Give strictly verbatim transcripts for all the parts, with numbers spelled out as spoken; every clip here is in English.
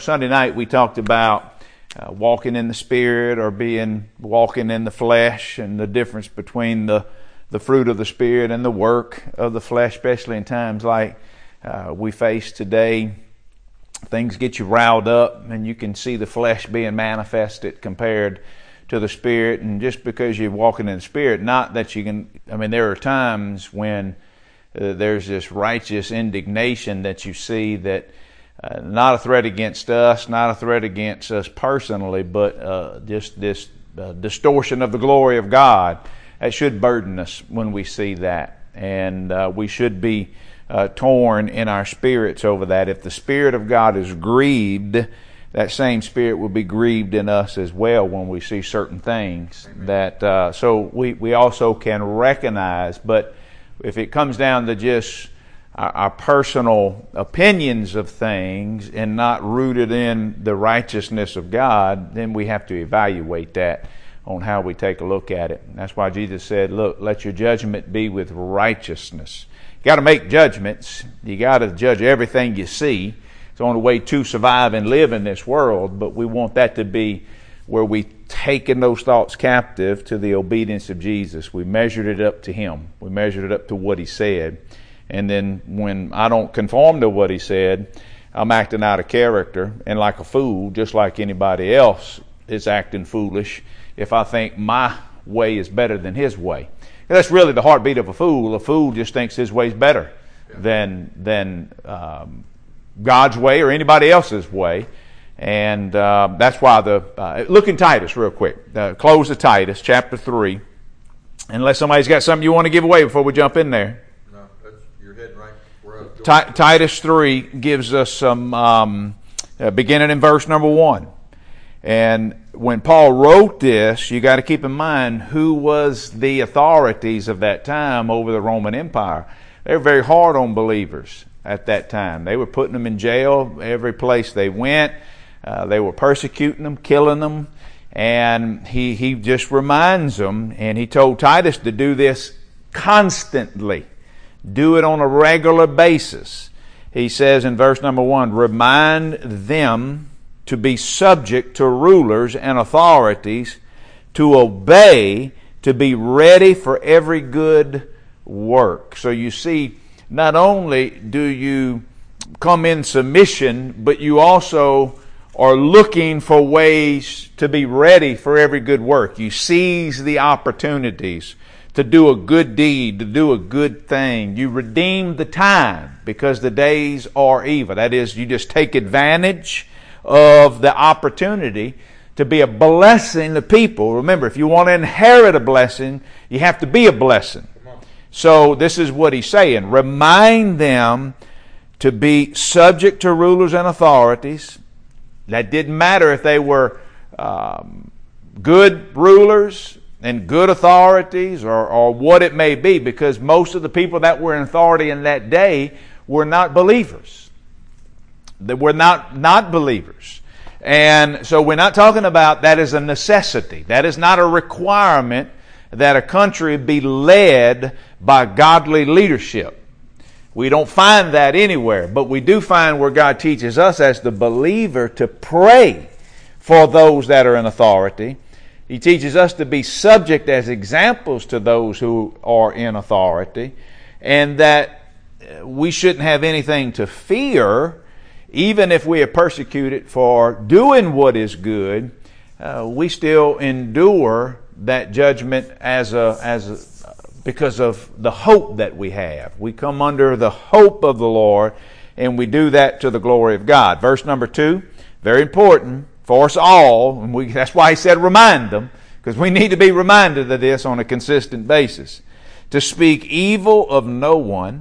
Sunday night we talked about uh, walking in the Spirit or being walking in the flesh, and the difference between the the fruit of the Spirit and the work of the flesh, especially in times like uh, we face today. Things get you riled up, and you can see the flesh being manifested compared to the Spirit. And just because you're walking in the Spirit, not that you can, I mean, there are times when uh, there's this righteous indignation that you see that uh, not a threat against us, not a threat against us personally, but uh, just this uh, distortion of the glory of God. That should burden us when we see that. And uh, we should be uh, torn in our spirits over that. If the Spirit of God is grieved, that same Spirit will be grieved in us as well when we see certain things. Amen. That uh, so we, we also can recognize. But if it comes down to just our, our personal opinions of things and not rooted in the righteousness of God, then we have to evaluate that on how we take a look at it. And that's why Jesus said, look, let your judgment be with righteousness. You got to make judgments. You got to judge everything you see. It's the only way to survive and live in this world, but we want that to be where we taken those thoughts captive to the obedience of Jesus. We measured it up to Him. We measured it up to what He said. And then when I don't conform to what He said, I'm acting out of character and like a fool, just like anybody else is acting foolish if I think my way is better than His way. That's really the heartbeat of a fool. A fool just thinks his way is better than, than um, God's way or anybody else's way. And uh, that's why the... Uh, look in Titus real quick. Uh, close to Titus, chapter three. Unless somebody's got something you want to give away before we jump in there. No, that's, you're heading right where I was going. T- Titus three gives us some... Um, uh, beginning in verse number one. And when Paul wrote this, you got to keep in mind who was the authorities of that time over the Roman Empire. They were very hard on believers at that time. They were putting them in jail every place they went. Uh, they were persecuting them, killing them. And he, he just reminds them, and he told Titus to do this constantly. Do it on a regular basis. He says in verse number one, remind them to be subject to rulers and authorities, to obey, to be ready for every good work. So you see, not only do you come in submission, but you also are looking for ways to be ready for every good work. You seize the opportunities to do a good deed, to do a good thing. You redeem the time because the days are evil. That is, you just take advantage of the opportunity to be a blessing to people. Remember, if you want to inherit a blessing, you have to be a blessing. So this is what he's saying. Remind them to be subject to rulers and authorities. That didn't matter if they were um, good rulers and good authorities or, or what it may be, because most of the people that were in authority in that day were not believers. They were not, not believers. And so we're not talking about that as a necessity. That is not a requirement that a country be led by godly leadership. We don't find that anywhere, but we do find where God teaches us as the believer to pray for those that are in authority. He teaches us to be subject as examples to those who are in authority, and that we shouldn't have anything to fear. Even if we are persecuted for doing what is good, uh, we still endure that judgment as a as a, because of the hope that we have. We come under the hope of the Lord, and we do that to the glory of God. Verse number two, very important for us all, and we, that's why he said remind them, because we need to be reminded of this on a consistent basis. To speak evil of no one,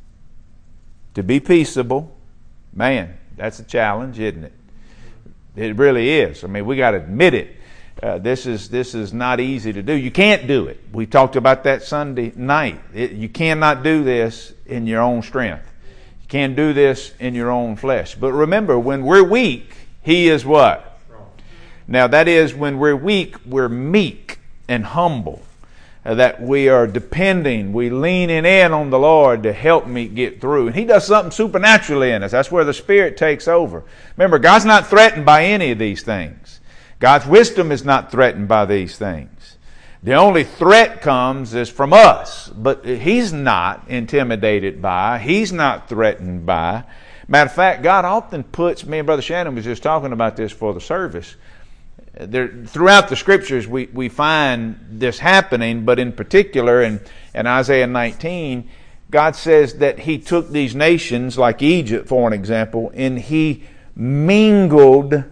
to be peaceable. Man, that's a challenge, isn't it? It really is. I mean, we got to admit it. Uh, this is this is not easy to do. You can't do it. We talked about that Sunday night. It, you cannot do this in your own strength. You can't do this in your own flesh. But remember, when we're weak, He is what? Now, that is, when we're weak, we're meek and humble. uh, that we are depending, we leaning in on the Lord to help me get through. And He does something supernaturally in us. That's where the Spirit takes over. Remember, God's not threatened by any of these things. God's wisdom is not threatened by these things. The only threat comes is from us, but He's not intimidated by, He's not threatened by. Matter of fact, God often puts, me and Brother Shannon was just talking about this for the service. There, throughout the Scriptures, we, we find this happening, but in particular in, in Isaiah nineteen, God says that He took these nations, like Egypt for an example, and He mingled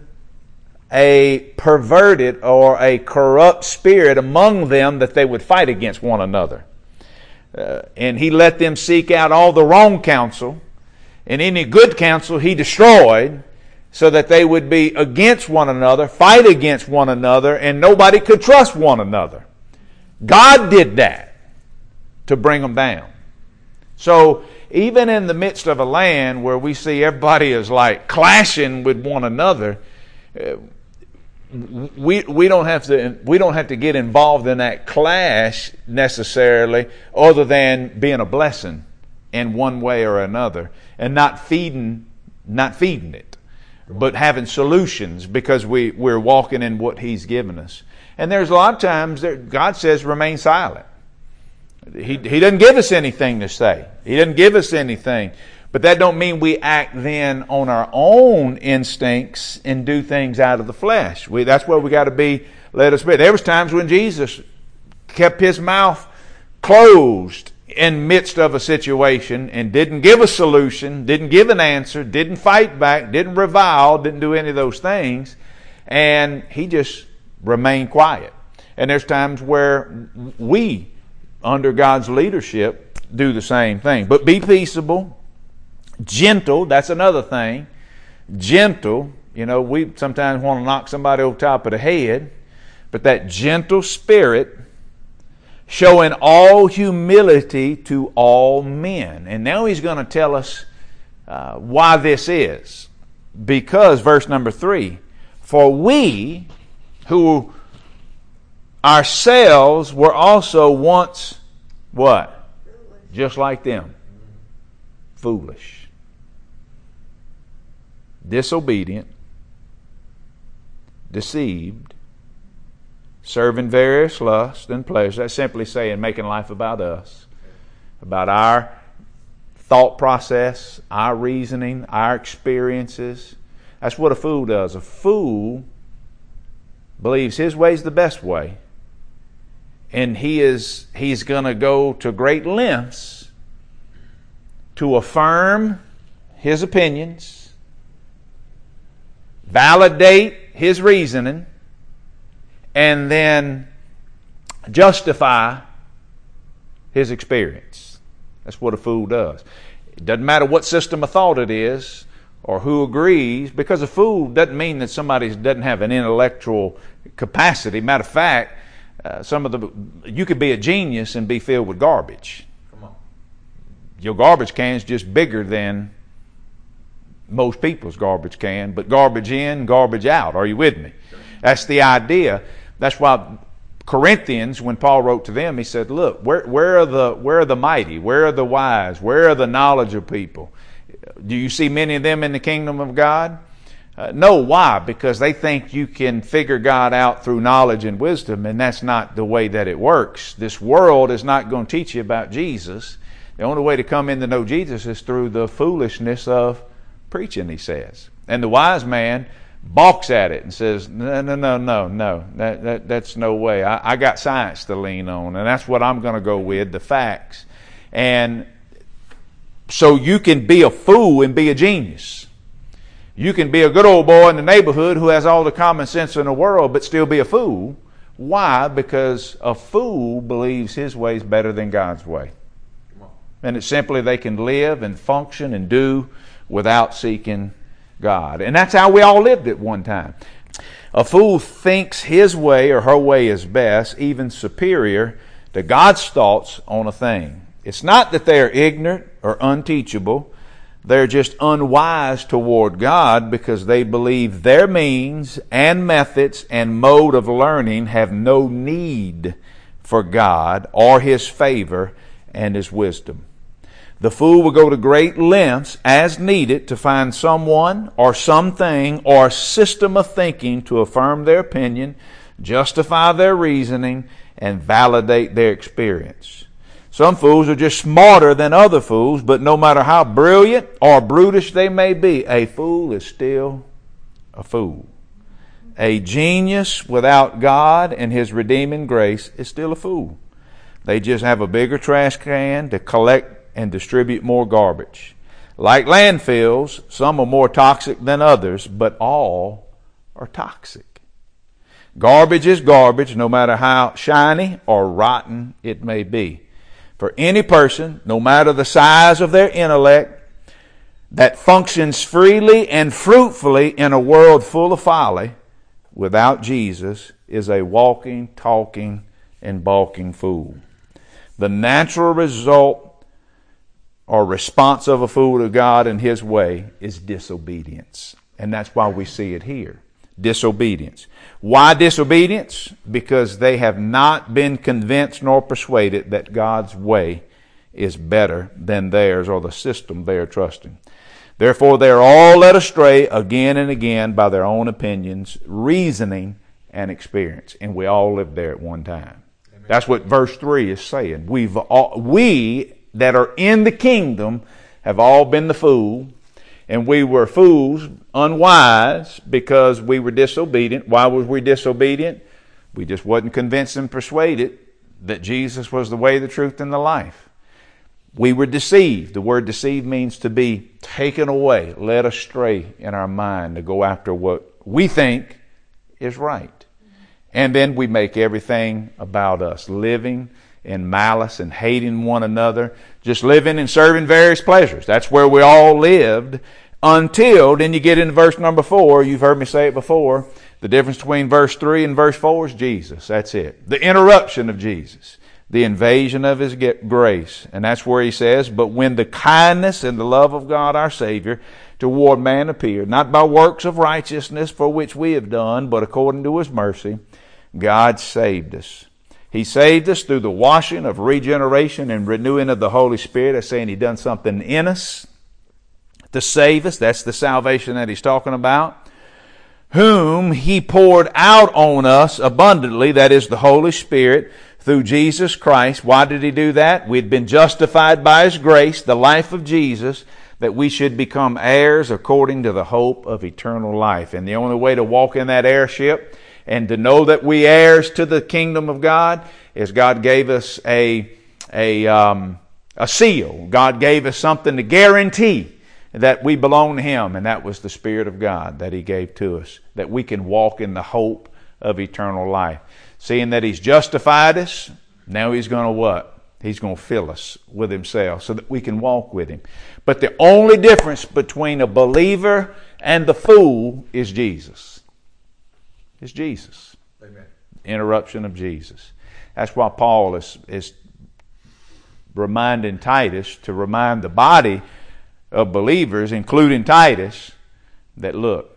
a perverted or a corrupt spirit among them that they would fight against one another. Uh, and He let them seek out all the wrong counsel, and any good counsel He destroyed, so that they would be against one another, fight against one another, and nobody could trust one another. God did that to bring them down. So even in the midst of a land where we see everybody is like clashing with one another, uh, we we don't have to we don't have to get involved in that clash necessarily, other than being a blessing in one way or another, and not feeding not feeding it, but having solutions, because we, we're walking in what He's given us. And there's a lot of times that God says remain silent. He, he doesn't give us anything to say. He doesn't give us anything. But that don't mean we act then on our own instincts and do things out of the flesh. We, that's where we got to be led of Spirit. There was times when Jesus kept His mouth closed in midst of a situation and didn't give a solution, didn't give an answer, didn't fight back, didn't revile, didn't do any of those things, and He just remained quiet. And there's times where we, under God's leadership, do the same thing. But be peaceable, gentle, that's another thing. Gentle, you know, we sometimes want to knock somebody over top of the head, but that gentle spirit, showing all humility to all men. And now He's going to tell us uh, why this is. Because, verse number three, for we who ourselves were also once, what? Foolish. Just like them. Foolish. Disobedient. Deceived. Serving various lusts and pleasures. That's simply saying making life about us, about our thought process, our reasoning, our experiences. That's what a fool does. A fool believes his way is the best way, and he is he's going to go to great lengths to affirm his opinions, validate his reasoning, and then justify his experience. That's what a fool does. It doesn't matter what system of thought it is or who agrees, because a fool doesn't mean that somebody doesn't have an intellectual capacity. Matter of fact, uh, some of the you could be a genius and be filled with garbage. Come on. Your garbage can is just bigger than most people's garbage can, but garbage in, garbage out. Are you with me? That's the idea. That's why Corinthians, when Paul wrote to them, he said, look, where, where are the where are the mighty? Where are the wise? Where are the knowledgeable people? Do you see many of them in the kingdom of God? Uh, no. Why? Because they think you can figure God out through knowledge and wisdom, and that's not the way that it works. This world is not going to teach you about Jesus. The only way to come in to know Jesus is through the foolishness of preaching, he says. And the wise man balks at it and says, no, no, no, no, no, that, that, that's no way. I, I got science to lean on, and that's what I'm going to go with, the facts. And so you can be a fool and be a genius. You can be a good old boy in the neighborhood who has all the common sense in the world, but still be a fool. Why? Because a fool believes his way is better than God's way. And it's simply they can live and function and do without seeking God. And that's how we all lived at one time. A fool thinks his way or her way is best, even superior to God's thoughts on a thing. It's not that they are ignorant or unteachable. They're just unwise toward God because they believe their means and methods and mode of learning have no need for God or His favor and His wisdom. The fool will go to great lengths as needed to find someone or something or system of thinking to affirm their opinion, justify their reasoning, and validate their experience. Some fools are just smarter than other fools, but no matter how brilliant or brutish they may be, a fool is still a fool. A genius without God and His redeeming grace is still a fool. They just have a bigger trash can to collect and distribute more garbage. Like landfills, some are more toxic than others, but all are toxic. Garbage is garbage, no matter how shiny or rotten it may be. For any person, no matter the size of their intellect, that functions freely and fruitfully in a world full of folly, without Jesus, is a walking, talking, and balking fool. The natural result or response of a fool to God and His way is disobedience. And that's why we see it here. Disobedience. Why disobedience? Because they have not been convinced nor persuaded that God's way is better than theirs or the system they are trusting. Therefore, they are all led astray again and again by their own opinions, reasoning, and experience. And we all lived there at one time. Amen. That's what verse three is saying. We've all, we that are in the kingdom have all been the fool. And we were fools, unwise, because we were disobedient. Why was we disobedient? We just wasn't convinced and persuaded that Jesus was the way, the truth, and the life. We were deceived. The word deceived means to be taken away, led astray in our mind to go after what we think is right. And then we make everything about us, living in malice and hating one another, just living and serving various pleasures. That's where we all lived until then you get into verse number four. You've heard me say it before. The difference between verse three and verse four is Jesus. That's it. The interruption of Jesus. The invasion of His grace. And that's where He says, but when the kindness and the love of God our Savior toward man appeared, not by works of righteousness for which we have done, but according to His mercy, God saved us. He saved us through the washing of regeneration and renewing of the Holy Spirit. That's saying He done something in us to save us. That's the salvation that He's talking about. Whom He poured out on us abundantly, that is the Holy Spirit, through Jesus Christ. Why did He do that? We'd been justified by His grace, the life of Jesus, that we should become heirs according to the hope of eternal life. And the only way to walk in that heirship and to know that we heirs to the kingdom of God is God gave us a, a, um, a seal. God gave us something to guarantee that we belong to Him, and that was the Spirit of God that He gave to us, that we can walk in the hope of eternal life. Seeing that He's justified us, now He's going to what? He's going to fill us with Himself so that we can walk with Him. But the only difference between a believer and the fool is Jesus. It's Jesus. Amen. Interruption of Jesus. That's why Paul is, is reminding Titus to remind the body of believers, including Titus, that look,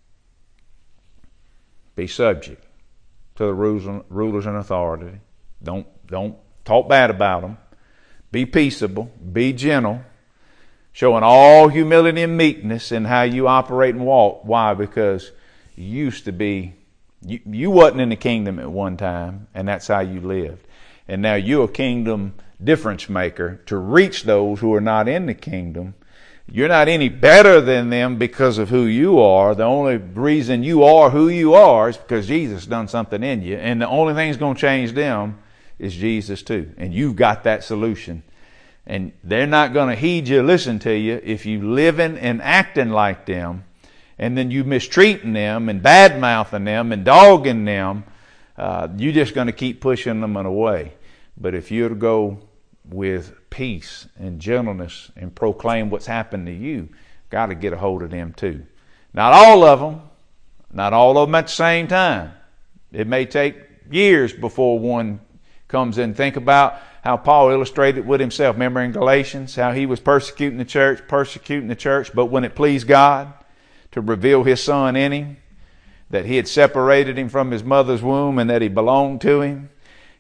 be subject to the rulers and authority. Don't, don't talk bad about them. Be peaceable. Be gentle. Showing all humility and meekness in how you operate and walk. Why? Because you used to be, you, you wasn't in the kingdom at one time, and that's how you lived. And now you're a kingdom difference maker to reach those who are not in the kingdom. You're not any better than them because of who you are. The only reason you are who you are is because Jesus done something in you. And the only thing that's going to change them is Jesus too. And you've got that solution. And they're not going to heed you, listen to you, if you living and acting like them, and then you mistreating them and bad-mouthing them and dogging them. Uh, you're just going to keep pushing them away. But if you'll go with peace and gentleness and proclaim what's happened to you, got to get a hold of them too. Not all of them, not all of them at the same time. It may take years before one comes in. Think about how Paul illustrated with himself. Remember in Galatians how he was persecuting the church, persecuting the church, but when it pleased God to reveal His Son in him, that He had separated him from his mother's womb and that he belonged to Him,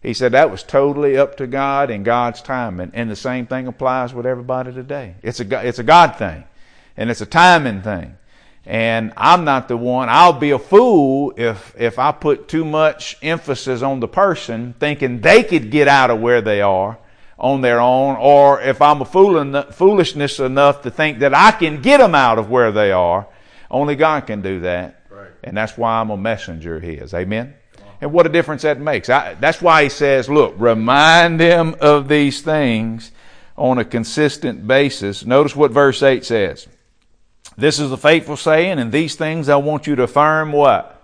He said that was totally up to God and God's timing. And the same thing applies with everybody today. It's a, it's a God thing. And it's a timing thing. And I'm not the one. I'll be a fool if, if I put too much emphasis on the person thinking they could get out of where they are on their own, or if I'm a fool enough, foolishness enough to think that I can get them out of where they are. Only God can do that. Right. And that's why I'm a messenger of His. Amen? And what a difference that makes. I, that's why He says, look, remind them of these things on a consistent basis. Notice what verse eight says. This is a faithful saying, and these things I want you to affirm what?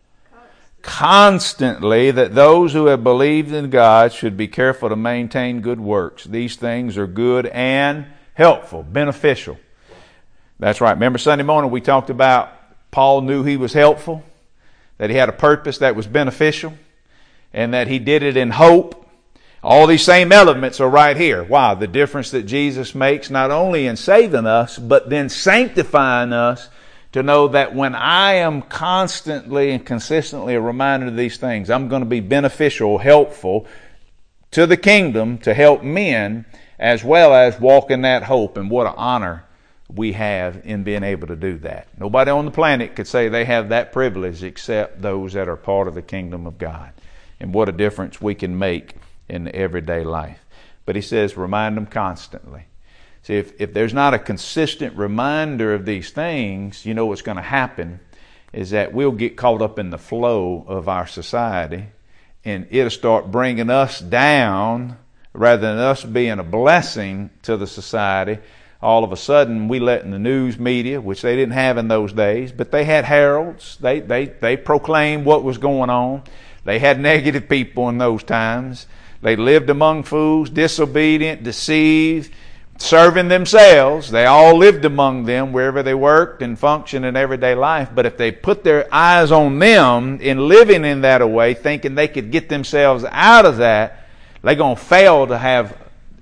Constantly, that those who have believed in God should be careful to maintain good works. These things are good and helpful, beneficial. That's right. Remember Sunday morning we talked about Paul knew he was helpful, that he had a purpose that was beneficial, and that he did it in hope. All these same elements are right here. Wow, the difference that Jesus makes not only in saving us, but then sanctifying us to know that when I am constantly and consistently reminded of these things, I'm going to be beneficial, helpful to the kingdom to help men, as well as walk in that hope. And what an honor we have in being able to do that. Nobody on the planet could say they have that privilege except those that are part of the kingdom of God. And what a difference we can make in everyday life. But he says, remind them constantly. See, if, if there's not a consistent reminder of these things, you know what's going to happen is that we'll get caught up in the flow of our society, and it'll start bringing us down rather than us being a blessing to the society. All of a sudden, we let in the news media, which they didn't have in those days, but they had heralds. They, they, they proclaimed what was going on. They had negative people in those times. They lived among fools, disobedient, deceived, serving themselves. They all lived among them wherever they worked and functioned in everyday life. But if they put their eyes on them in living in that way, thinking they could get themselves out of that, they're going to fail to have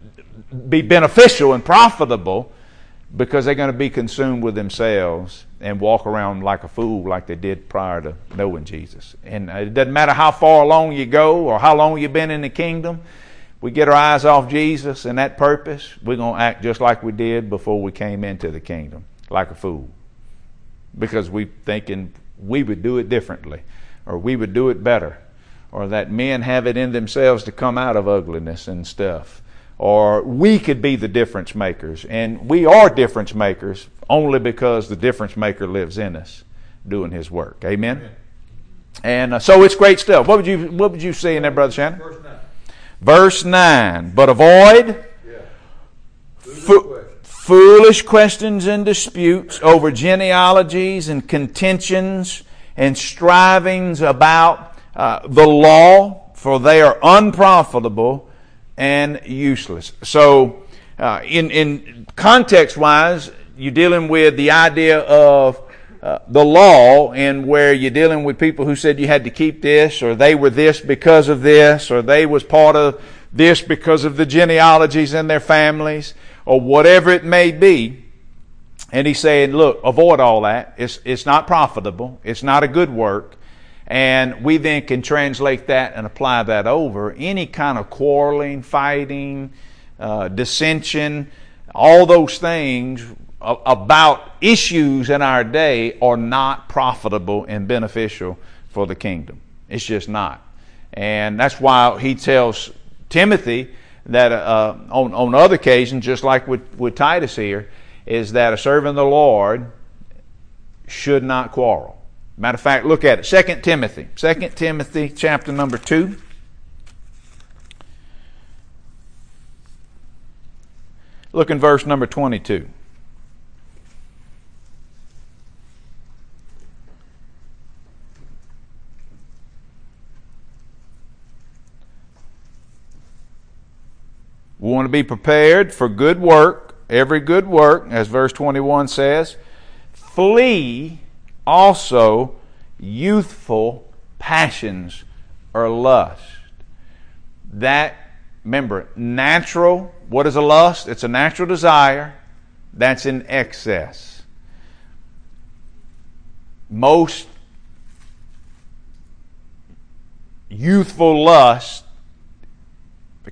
be beneficial and profitable, because they're going to be consumed with themselves and walk around like a fool like they did prior to knowing Jesus. And it doesn't matter how far along you go or how long you've been in the kingdom. We get our eyes off Jesus and that purpose, we're going to act just like we did before we came into the kingdom, like a fool. Because we're thinking we would do it differently, or we would do it better, or that men have it in themselves to come out of ugliness and stuff. Or we could be the difference makers. And we are difference makers only because the difference maker lives in us doing His work. Amen? Amen. And uh, so it's great stuff. What would you what would you see in there, Brother Shannon? Verse nine. Verse nine. But avoid yeah. fo- questions. foolish questions and disputes over genealogies and contentions and strivings about uh, the law, for they are unprofitable and useless. So, uh, in in context-wise, you're dealing with the idea of uh, the law, and where you're dealing with people who said you had to keep this, or they were this because of this, or they was part of this because of the genealogies in their families, or whatever it may be. And he's saying, look, avoid all that. It's it's not profitable. It's not a good work. And we then can translate that and apply that over any kind of quarreling, fighting, uh, dissension, all those things about issues in our day are not profitable and beneficial for the kingdom. It's just not. And that's why he tells Timothy that uh, on, on other occasions, just like with, with Titus here, is that a servant of the Lord should not quarrel. Matter of fact, look at it. Second Timothy. Second Timothy chapter number two. Look in verse number twenty-two. We want to be prepared for good work, every good work, as verse twenty-one says. Flee also youthful passions or lust. That, remember, natural, what is a lust? It's a natural desire that's in excess. Most youthful lust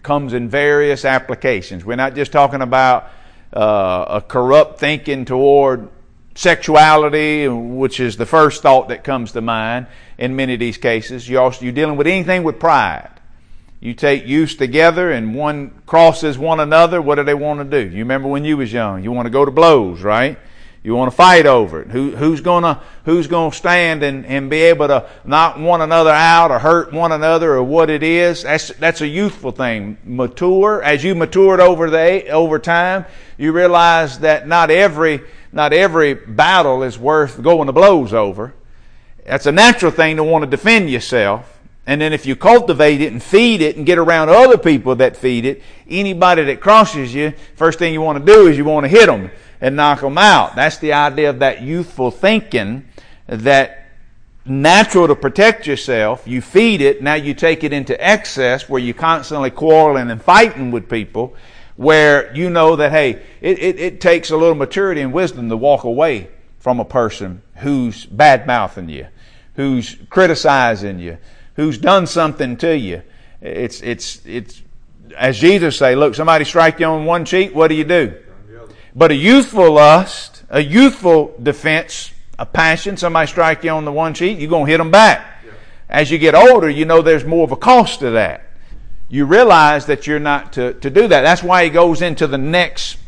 comes in various applications. We're not just talking about uh, a corrupt thinking toward sexuality, which is the first thought that comes to mind in many of these cases. You're, also, you're dealing with anything with pride. You take use together and one crosses one another. What do they want to do? You remember when you was young, you want to go to blows, right? You want to fight over it. Who, who's gonna, who's gonna stand and, and be able to knock one another out or hurt one another or what it is? That's, that's a youthful thing. Mature, as you matured over the, over time, you realize that not every, not every battle is worth going to blows over. That's a natural thing to want to defend yourself. And then if you cultivate it and feed it and get around other people that feed it, anybody that crosses you, first thing you want to do is you want to hit them and knock them out. That's the idea of that youthful thinking, that natural to protect yourself. You feed it, now you take it into excess where you're constantly quarreling and fighting with people, where you know that, hey, it, it, it takes a little maturity and wisdom to walk away from a person who's bad-mouthing you, who's criticizing you, who's done something to you. It's, it's, it's, as Jesus say, look, somebody strike you on one cheek, what do you do? But a youthful lust, a youthful defense, a passion, somebody strike you on the one cheek, you're going to hit them back. Yeah. As you get older, you know there's more of a cost to that. You realize that you're not to, to do that. That's why he goes into the next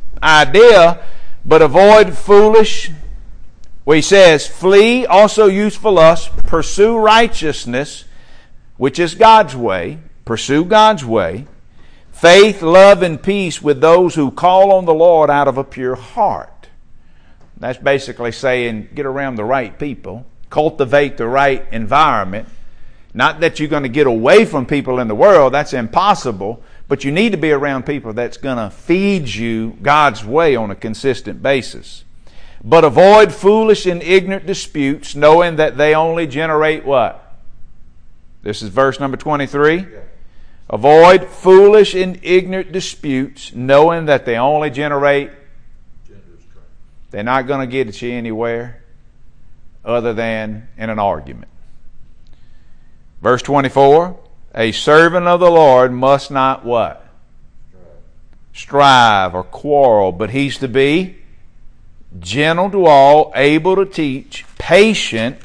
idea, but avoid foolish, where he says, flee also youthful lust, pursue righteousness, which is God's way, pursue God's way, faith, love, and peace with those who call on the Lord out of a pure heart. That's basically saying get around the right people, cultivate the right environment. Not that you're going to get away from people in the world, that's impossible, but you need to be around people that's going to feed you God's way on a consistent basis. But avoid foolish and ignorant disputes, knowing that they only generate what? This is verse number twenty-three. Yeah. Avoid foolish and ignorant disputes, knowing that they only generate. They're not going to get you anywhere other than in an argument. Verse twenty-four. A servant of the Lord must not what? Strive or quarrel, but he's to be gentle to all, able to teach, patient,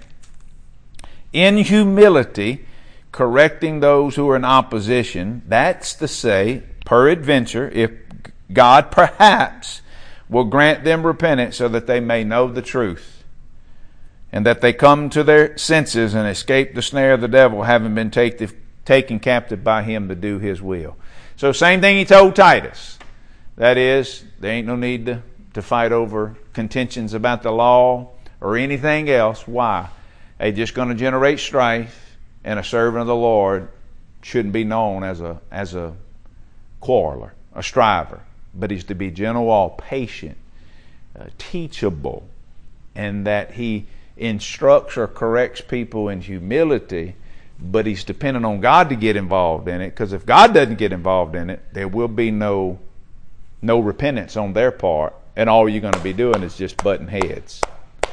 in humility, correcting those who are in opposition. That's to say, peradventure, if God perhaps will grant them repentance so that they may know the truth, and that they come to their senses and escape the snare of the devil, having been take, taken captive by him to do his will. So same thing he told Titus. That is, there ain't no need to to fight over contentions about the law or anything else. Why? They're just going to generate strife, and a servant of the Lord shouldn't be known as a as a quarreler, a striver, but he's to be gentle, all patient, uh, teachable, and that he instructs or corrects people in humility, but he's dependent on God to get involved in it, because if God doesn't get involved in it, there will be no no repentance on their part. And all you're going to be doing is just butting heads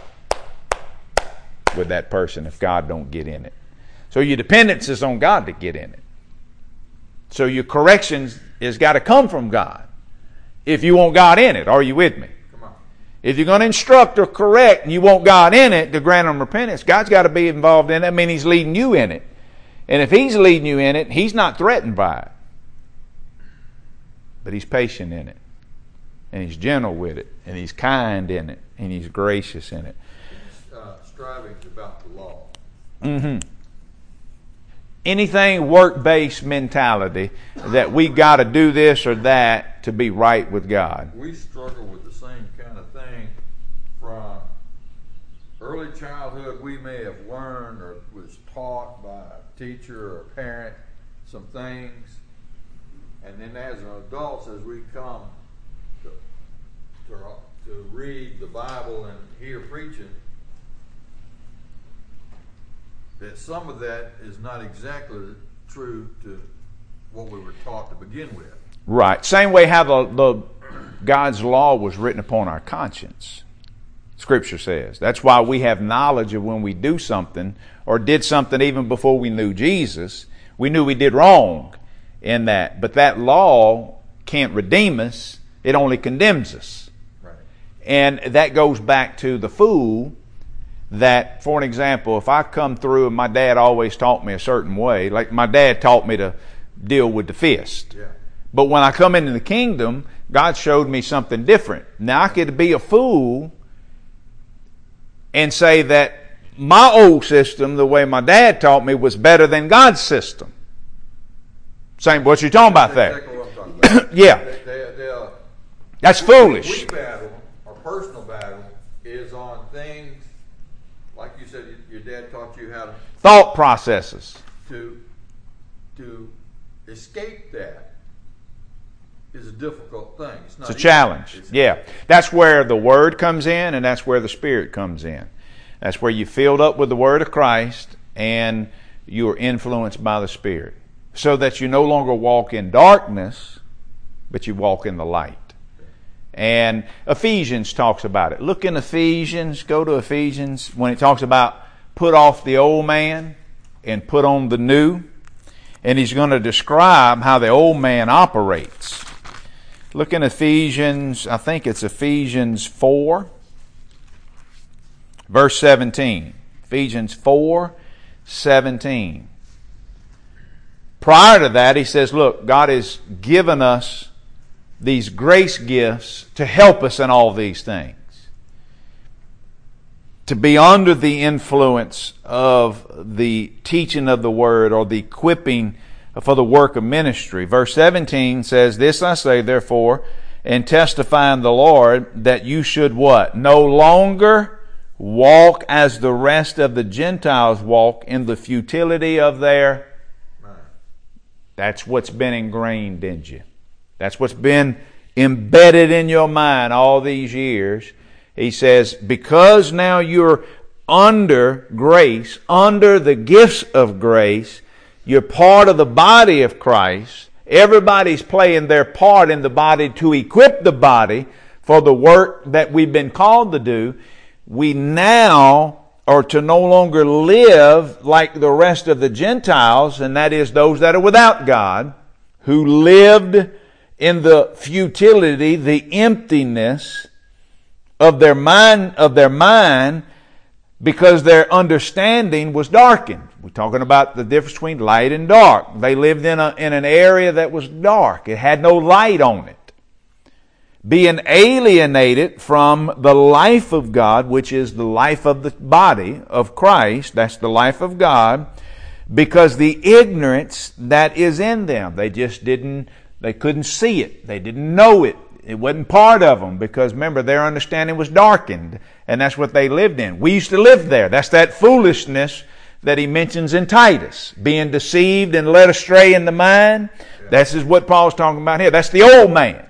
with that person if God don't get in it. So your dependence is on God to get in it. So your corrections has got to come from God if you want God in it. Are you with me? Come on. If you're going to instruct or correct and you want God in it to grant them repentance, God's got to be involved in it. I mean, he's leading you in it. And if he's leading you in it, he's not threatened by it. But he's patient in it. And he's gentle with it, and he's kind in it, and he's gracious in it. Uh, striving about the law. Mm-hmm. Anything work-based mentality that we got to do this or that to be right with God. We struggle with the same kind of thing from early childhood. We may have learned or was taught by a teacher or a parent some things, and then as an adult, as we come To, to read the Bible and hear preaching, that some of that is not exactly true to what we were taught to begin with. Right. Same way how the, the God's law was written upon our conscience. Scripture says. That's why we have knowledge of when we do something or did something even before we knew Jesus. We knew we did wrong. in that. But that law can't redeem us. It only condemns us. Right. And that goes back to the fool that, for an example, if I come through and my dad always taught me a certain way, like my dad taught me to deal with the fist. Yeah. But when I come into the kingdom, God showed me something different. Now I could be a fool and say that my old system, the way my dad taught me, was better than God's system. Same what you're talking about there. Exactly what I'm talking about. Yeah. They, they, they, uh, That's foolish. We battle, our personal battle, is on things, like you said, your dad taught you how to Thought processes. to to escape that is a difficult thing. It's not It's a easy. challenge. It's- Yeah. That's where the Word comes in, and that's where the Spirit comes in. That's where you filled up with the Word of Christ and you are influenced by the Spirit. So that you no longer walk in darkness, but you walk in the light. And Ephesians talks about it. Look in Ephesians, go to Ephesians, when it talks about put off the old man and put on the new. And he's going to describe how the old man operates. Look in Ephesians, I think it's Ephesians four, verse seventeen. Ephesians four, seventeen. Prior to that, he says, look, God has given us these grace gifts to help us in all these things. To be under the influence of the teaching of the Word or the equipping for the work of ministry. Verse seventeen says, this I say therefore, and testify in the Lord, that you should what? No longer walk as the rest of the Gentiles walk in the futility of their... That's what's been ingrained in you. That's what's been embedded in your mind all these years. He says, because now you're under grace, under the gifts of grace, you're part of the body of Christ. Everybody's playing their part in the body to equip the body for the work that we've been called to do. We now are to no longer live like the rest of the Gentiles, and that is those that are without God, who lived in the futility, the emptiness of their mind, of their mind, because their understanding was darkened. We're talking about the difference between light and dark. They lived in a in an area that was dark. It had no light on it. Being alienated from the life of God, which is the life of the body of Christ, that's the life of God, because the ignorance that is in them. They just didn't, they couldn't see it. They didn't know it. It wasn't part of them because, remember, their understanding was darkened, and that's what they lived in. We used to live there. That's that foolishness that he mentions in Titus, being deceived and led astray in the mind. This is what Paul's talking about here. That's the old man.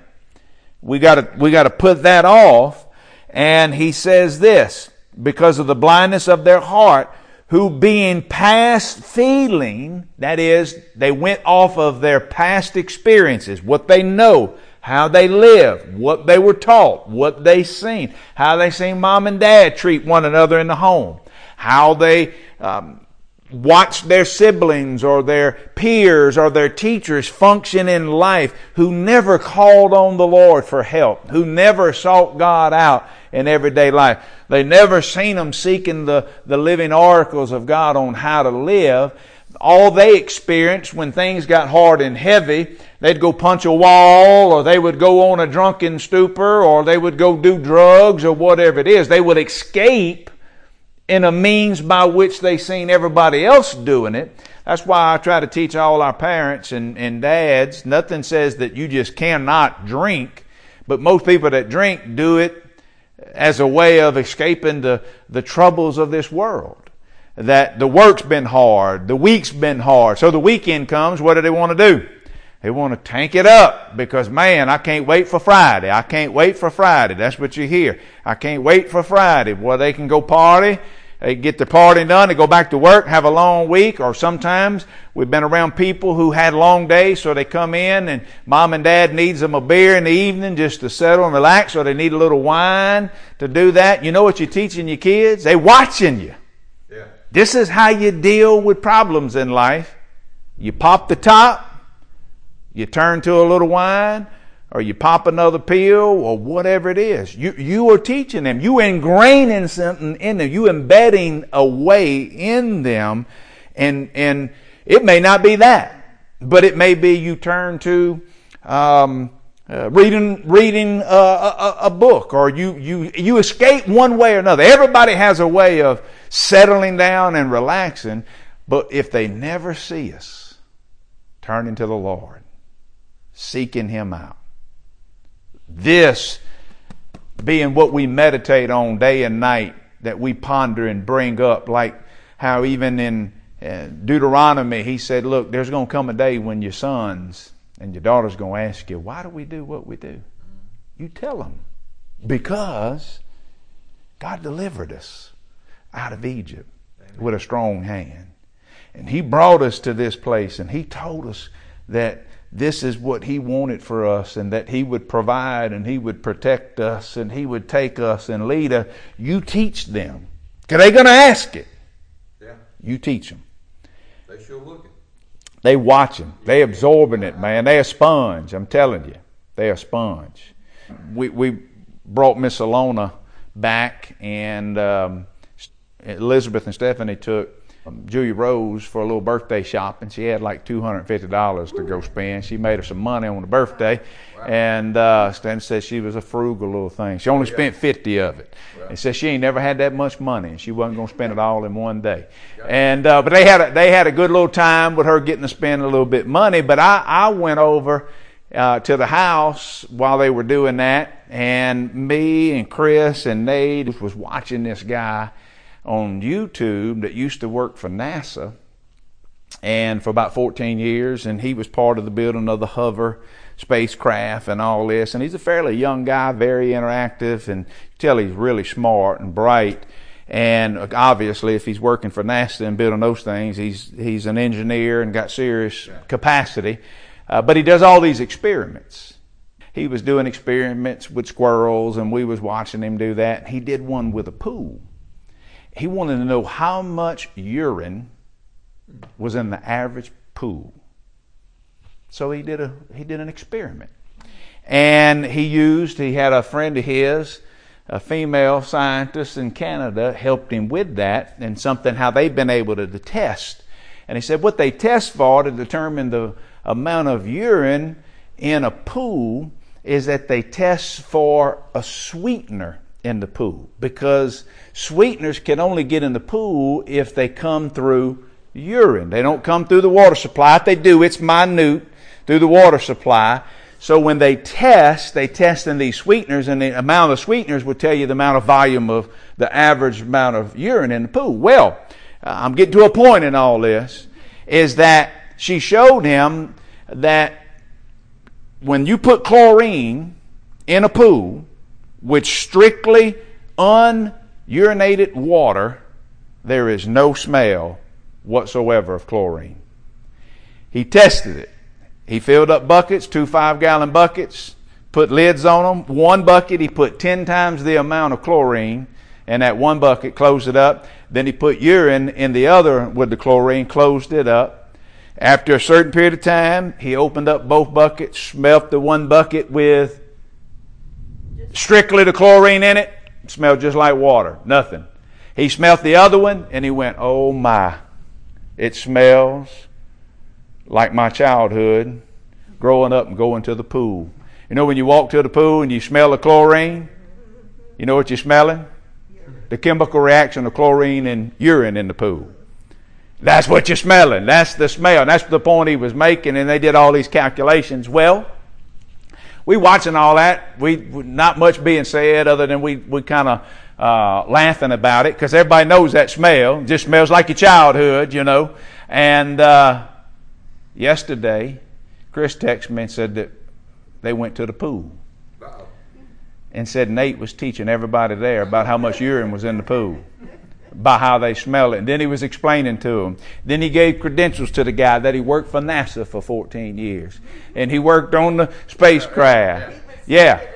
We got to we got to put that off. And he says this, because of the blindness of their heart, who being past feeling, that is, they went off of their past experiences, what they know, how they live, what they were taught, what they seen, how they seen mom and dad treat one another in the home, how they um, watched their siblings or their peers or their teachers function in life, who never called on the Lord for help, who never sought God out in everyday life. They never seen them seeking the, the living oracles of God on how to live. All they experienced when things got hard and heavy, they'd go punch a wall, or they would go on a drunken stupor, or they would go do drugs, or whatever it is. They would escape in a means by which they seen everybody else doing it. That's why I try to teach all our parents and, and dads, nothing says that you just cannot drink, but most people that drink do it as a way of escaping the, the troubles of this world. That the work's been hard, the week's been hard, so the weekend comes, what do they want to do? They want to tank it up because, man, I can't wait for Friday. I can't wait for Friday. That's what you hear. I can't wait for Friday. Well, they can go party. They get the party done. They go back to work, have a long week. Or sometimes we've been around people who had long days, so they come in and mom and dad needs them a beer in the evening just to settle and relax, or they need a little wine to do that. You know what you're teaching your kids? They're watching you. Yeah. This is how you deal with problems in life. You pop the top, You turn to a little wine, or you pop another pill, or whatever it is. You you are teaching them. You ingraining something in them. You embedding a way in them, and and it may not be that, but it may be you turn to um, uh, reading reading a, a, a book, or you you you escape one way or another. Everybody has a way of settling down and relaxing, but if they never see us turning to the Lord, seeking Him out, this being what we meditate on day and night, that we ponder and bring up, like how even in uh, Deuteronomy he said, look, there's going to come a day when your sons and your daughters going to ask you, why do we do what we do? You tell them, because God delivered us out of Egypt. Amen. With a strong hand. And He brought us to this place, and He told us that this is what He wanted for us, and that He would provide, and He would protect us, and He would take us and lead us. You teach them, because they're going to ask it. Yeah. You teach them. They sure looking. They watching. They absorbing it, man. They a sponge. I'm telling you, they a sponge. We we brought Miss Alona back, and um, Elizabeth and Stephanie took Um, Julia Rose for a little birthday shopping. She had like two hundred fifty dollars to go spend. She made her some money on the birthday. Wow. And uh, Stan said she was a frugal little thing. She only yeah. spent fifty of it. Wow. And said she ain't never had that much money, and she wasn't going to spend it all in one day. And uh, but they had a, they had a good little time with her getting to spend a little bit of money. But I, I went over uh, to the house while they were doing that, and me and Chris and Nate was watching this guy on YouTube that used to work for NASA, and for about fourteen years, and he was part of the building of the Hover spacecraft and all this, and he's a fairly young guy, very interactive, and you tell he's really smart and bright. And obviously if he's working for NASA and building those things, he's he's an engineer and got serious capacity. Uh, but he does all these experiments. He was doing experiments with squirrels, and we was watching him do that. He did one with a pool. He wanted to know how much urine was in the average pool. So he did a he did an experiment. And he used, he had a friend of his, a female scientist in Canada, helped him with that, and something how they've been able to test. And he said what they test for to determine the amount of urine in a pool is that they test for a sweetener in the pool, because sweeteners can only get in the pool if they come through urine. They don't come through the water supply. If they do, it's minute through the water supply. So when they test, they test in these sweeteners, and the amount of sweeteners will tell you the amount of volume of the average amount of urine in the pool. Well, uh, I'm getting to a point in all this, is that she showed him that when you put chlorine in a pool with strictly unurinated water, there is no smell whatsoever of chlorine. He tested it. He filled up buckets, two five-gallon buckets, put lids on them. One bucket, he put ten times the amount of chlorine in that one bucket, closed it up. Then he put urine in the other with the chlorine, closed it up. After a certain period of time, he opened up both buckets, smelt the one bucket with strictly the chlorine in it. It smelled just like water, nothing. He smelt the other one, and he went, oh my, it smells like my childhood, growing up and going to the pool. You know when you walk to the pool and you smell the chlorine, you know what you're smelling? The chemical reaction of chlorine and urine in the pool. That's what you're smelling. That's the smell. And that's the point he was making, and they did all these calculations. Well, we watching all that. We not much being said other than we, we kind of uh, laughing about it, because everybody knows that smell. It just smells like your childhood, you know. And uh, yesterday, Chris texted me and said that they went to the pool. Uh-oh. And said Nate was teaching everybody there about how much urine was in the pool, by how they smell it. And then he was explaining to them. Then he gave credentials to the guy that he worked for NASA for fourteen years. And he worked on the spacecraft. Yeah.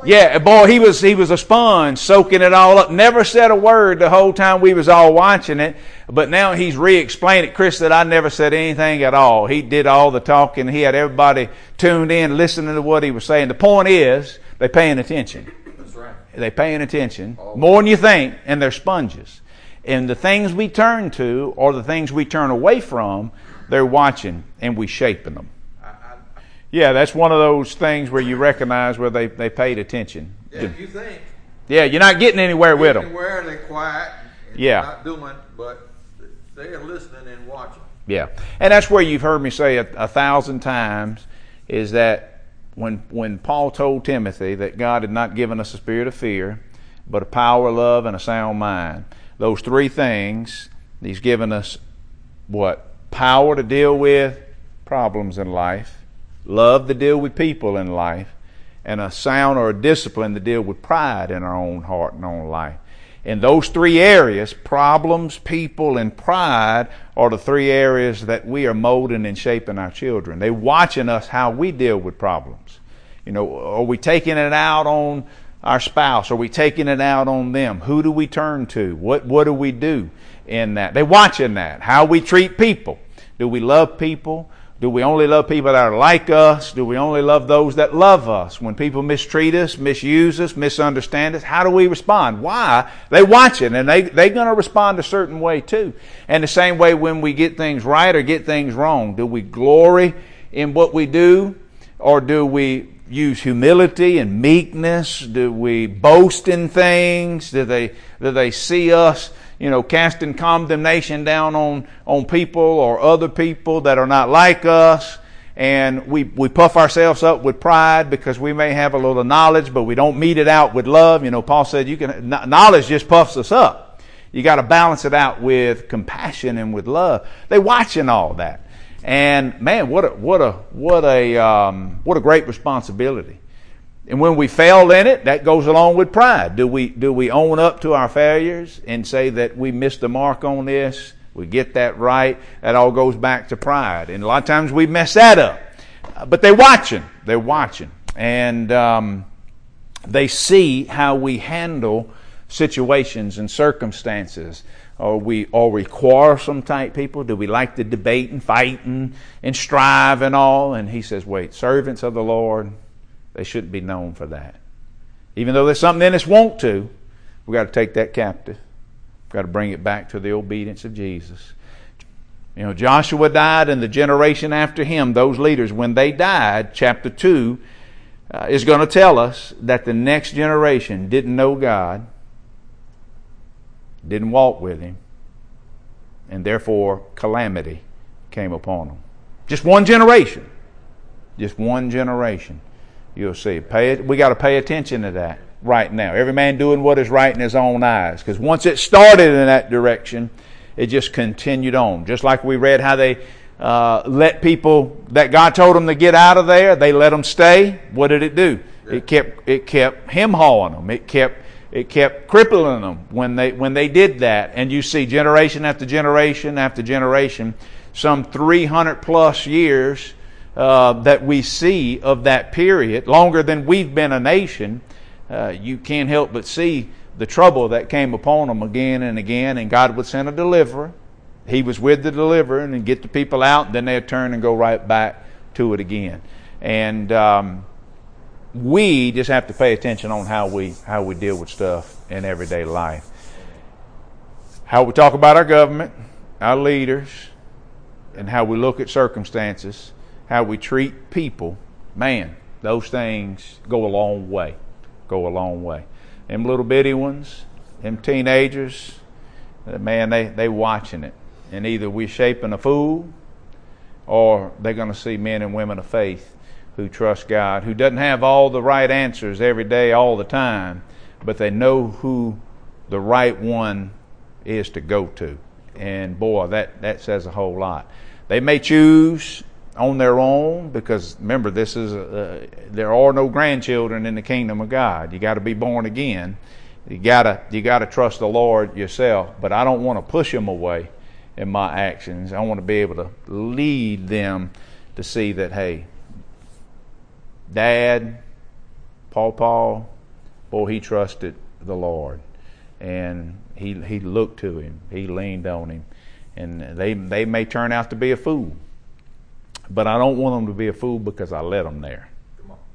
Yeah, boy, he was he was a sponge, soaking it all up. Never said a word the whole time we was all watching it. But now he's re-explained it. Chris said, I never said anything at all. He did all the talking. He had everybody tuned in, listening to what he was saying. The point is, they're paying attention. That's right. They're paying attention Oh. more than you think, and they're sponges. And the things we turn to or the things we turn away from, they're watching and we shaping them. I, I, Yeah, that's one of those things where you recognize where they, they paid attention. yeah, you think. Yeah, you're not getting anywhere with them. Anywhere they're quiet and Yeah. not doing, but they're listening and watching. Yeah, and that's where you've heard me say a, a thousand times is that when when Paul told Timothy that God had not given us a spirit of fear, but a power, love, and a sound mind. Those three things, he's given us what? Power to deal with problems in life, love to deal with people in life, and a sound or a discipline to deal with pride in our own heart and own life. In those three areas, problems, people, and pride are the three areas that we are molding and shaping our children. They're watching us how we deal with problems. You know, are we taking it out on our spouse? Are we taking it out on them? Who do we turn to? What what do we do in that? They're watching that. How we treat people. Do we love people? Do we only love people that are like us? Do we only love those that love us? When people mistreat us, misuse us, misunderstand us, how do we respond? Why? They're watching, and they, they're going to respond a certain way too. And the same way when we get things right or get things wrong. Do we glory in what we do? Or do we use humility and meekness? Do we boast in things? Do they, do they see us, you know, casting condemnation down on, on people or other people that are not like us, and we, we puff ourselves up with pride because we may have a little knowledge, but we don't meet it out with love. You know, Paul said you can, knowledge just puffs us up. You got to balance it out with compassion and with love. They're watching all that. And man, what a, what a, what a, um, what a great responsibility. And when we fail in it, that goes along with pride. Do we do we own up to our failures and say that we missed the mark on this? We get that right. That all goes back to pride. And a lot of times we mess that up. Uh, but they're watching. They're watching. And um, they see how we handle situations and circumstances. Are we, are we quarrelsome type people? Do we like to debate and fight and, and strive and all? And he says, wait, servants of the Lord, they shouldn't be known for that. Even though there's something in us want to, we've got to take that captive. We've got to bring it back to the obedience of Jesus. You know, Joshua died, and the generation after him, those leaders, when they died, chapter two uh, is going to tell us that the next generation didn't know God, didn't walk with Him, and therefore calamity came upon them. Just one generation. Just one generation. You'll see. Pay it. We got to pay attention to that right now. Every man doing what is right in his own eyes. Because once it started in that direction, it just continued on. Just like we read how they uh, let people that God told them to get out of there, they let them stay. What did it do? Yeah. It kept it kept him hauling them. It kept it kept crippling them when they when they did that. And you see generation after generation after generation, some three hundred plus years. Uh, that we see of that period, longer than we've been a nation, uh, you can't help but see the trouble that came upon them again and again, and God would send a deliverer. He was with the deliverer and get the people out, and then they'd turn and go right back to it again. And um, we just have to pay attention on how we how we deal with stuff in everyday life. How we talk about our government, our leaders, and how we look at circumstances. How we treat people, man, those things go a long way. Go a long way. Them little bitty ones, them teenagers, man, they they watching it. And either we're shaping a fool, or they're going to see men and women of faith who trust God, who doesn't have all the right answers every day, all the time, but they know who the right one is to go to. And boy, that, that says a whole lot. They may choose on their own, because remember, this is a, uh, there are no grandchildren in the kingdom of God. You got to be born again. You gotta you gotta trust the Lord yourself. But I don't want to push them away in my actions. I want to be able to lead them to see that, hey, Dad, Paw Paw, boy, he trusted the Lord. And he he looked to him. He leaned on him. And they they may turn out to be a fool. But I don't want them to be a fool because I let them there. Come on.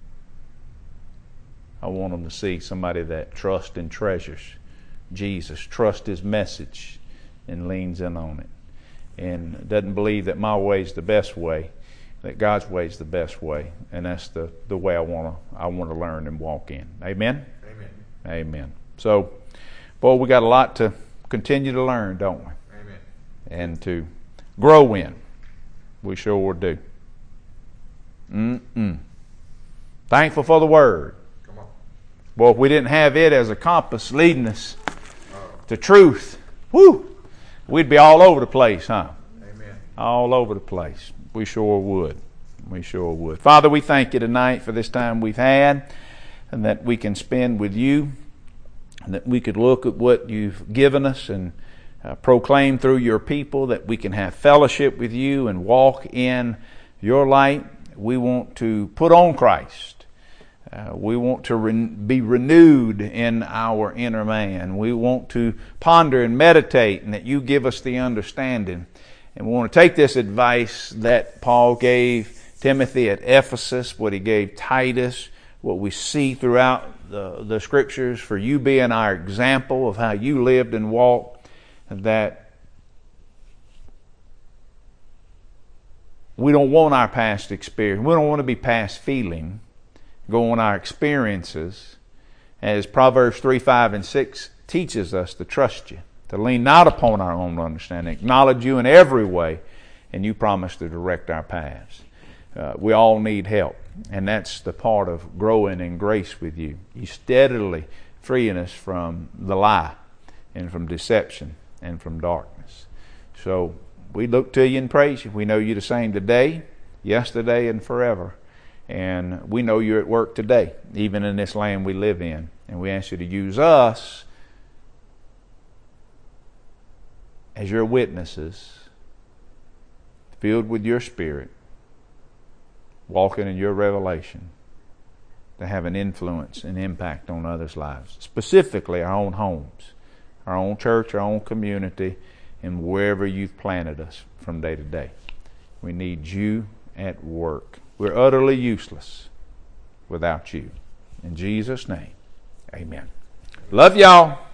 I want them to see somebody that trusts and treasures Jesus, trusts his message, and leans in on it. And doesn't believe that my way is the best way, that God's way is the best way. And that's the, the way I want to I want to learn and walk in. Amen? Amen. Amen. So, boy, we got a lot to continue to learn, don't we? Amen. And to grow in. We sure do. Mm-mm. Thankful for the Word. Come on. Boy, if we didn't have it as a compass leading us to truth, whoo, we'd be all over the place, huh? Amen. All over the place. We sure would. We sure would. Father, we thank you tonight for this time we've had and that we can spend with you, and that we could look at what you've given us and uh, proclaim through your people, that we can have fellowship with you and walk in your light. We want to put on Christ. Uh, we want to re- be renewed in our inner man. We want to ponder and meditate, and that you give us the understanding. And we want to take this advice that Paul gave Timothy at Ephesus, what he gave Titus, what we see throughout the, the Scriptures, for you being our example of how you lived and walked, that we don't want our past experience. We don't want to be past feeling. Go on our experiences, as Proverbs three, five, and six teaches us to trust you, to lean not upon our own understanding, acknowledge you in every way, and you promise to direct our paths. Uh, we all need help, and that's the part of growing in grace with you. You steadily freeing us from the lie and from deception and from darkness. So we look to you and praise you. We know you're the same today, yesterday, and forever. And we know you're at work today, even in this land we live in. And we ask you to use us as your witnesses, filled with your Spirit, walking in your revelation, to have an influence and impact on others' lives, specifically our own homes, our own church, our own community, and wherever you've planted us from day to day. We need you at work. We're utterly useless without you. In Jesus' name, amen. Love y'all.